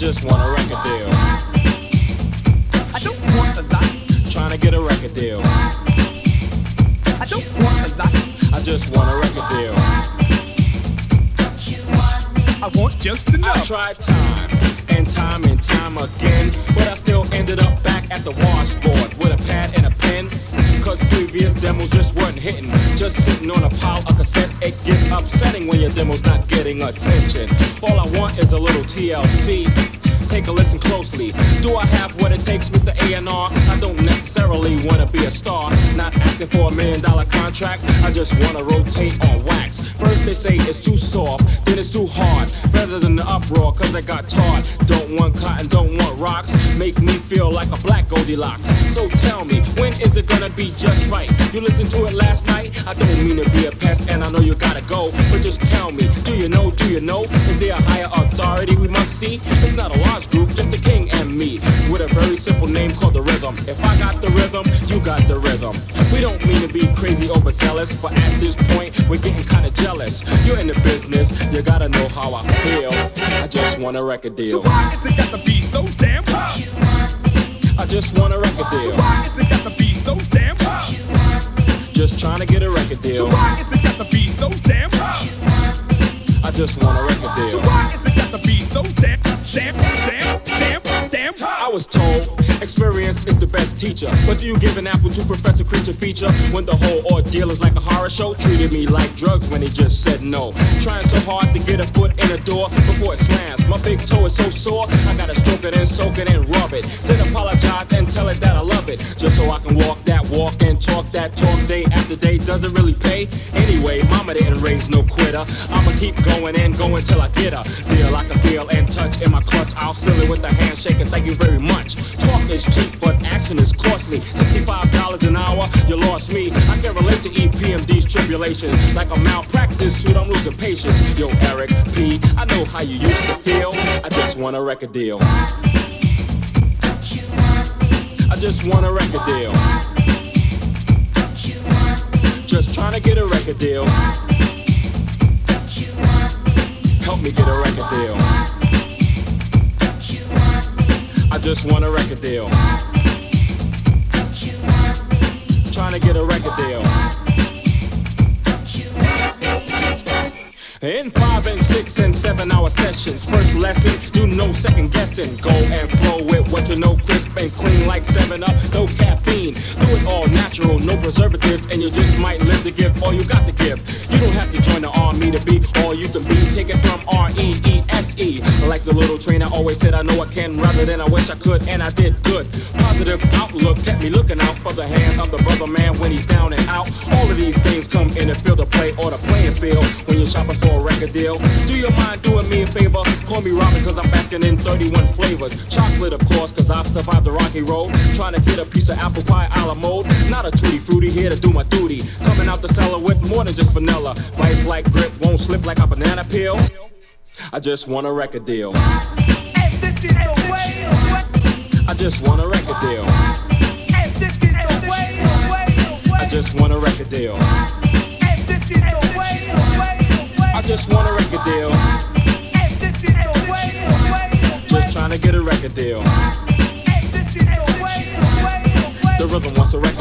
just want a record deal. I don't want a lot. Trying to get a record deal. I don't want a lot. I just want a record deal. I want just enough. I tried time and time again, but I still ended up back at the washboard with a pad and a pen. Cause previous demos just weren't hitting. Just sitting on a pile of cassettes. It gets upsetting when your demo's not getting attention. All I want is a little TLC. Take a listen closely. Do I have what it takes, Mr. A&R? I don't necessarily wanna be a star. Not asking for $1 million contract. I just wanna rotate on wax. First they say it's too soft, then it's too hard. Better than the uproar, cause I got tarred. Don't want cotton, don't want rocks. Make me feel like a black Goldilocks. So tell me, when is it gonna be just right? You listened to it last night? I don't mean to be a pest, and I know you gotta go. But just tell me, do you know? Is there a higher authority we must see? It's not a large group, just the king and me. With a very simple name called the rhythm. If I got the rhythm, you got the rhythm. We don't mean to be crazy overzealous, but at this point, we're getting kinda jealous. You're in the business, you gotta know how I feel. I just want a record deal. So why is it got to be so damn tough? I just want a record deal. So why is it got to be so damn tough? Just trying to get a record deal. So why is it got to be so damn tough? I just want a record deal. So why is it got to be so damn I was told experience is the best teacher. But do you give an apple to Professor Creature feature when the whole ordeal is like a horror show? Treated me like drugs when he just said no. Trying so hard to get a foot in the door before it slams. My big toe is so sore, I gotta stroke it and soak it and rub it. Then apologize and tell it that I love it. Just so I can walk that walk and talk that talk day after day. Doesn't really pay. Anyway, mama didn't raise no quitter. I'ma keep going and going till I get her. Deal I can feel and touch in my clutch. I'll seal it with a handshake and thank you very much. Talk is cheap, but action is costly. $65 an hour, you lost me. I can relate to EPMD's tribulations. Like a malpractice suit, I'm losing patience. Yo, Eric P, I know how you used to feel. I just want a record deal. I just want a record deal. Just trying to get a record deal. Help me get a record deal. I just want a record deal. Trying to get a record deal. In 5 and 6 and 7 hour sessions. First lesson, do no second guessing. Go and flow with what you know, crisp and clean like 7-Up. No caffeine, do it all natural, no preservatives, and you just might live to give all you got to give. You don't have to join the army to be all you can be. Take it from R-E-E-S-E. Like the little trainer always said, I know I can rather than I wish I could, and I did good. Positive outlook kept me looking out for the hand of the brother man when he's down and out. All of these things come in the field of play or the playing field when you're shopping for a record deal. Do you mind doing me a favor? Call me Robin cause I'm basking in 31 flavors. Chocolate of course cause I've survived the rocky road. Trying to get a piece of apple pie a la mode. Not a tutti fruity, here to do my duty. Coming out the cellar with more than just vanilla. Bites like grip, won't slip like a banana peel. I just want a record deal. I just want a record deal. I just want a record deal. I just want a record deal. Just trying to get a record deal. The rhythm wants a record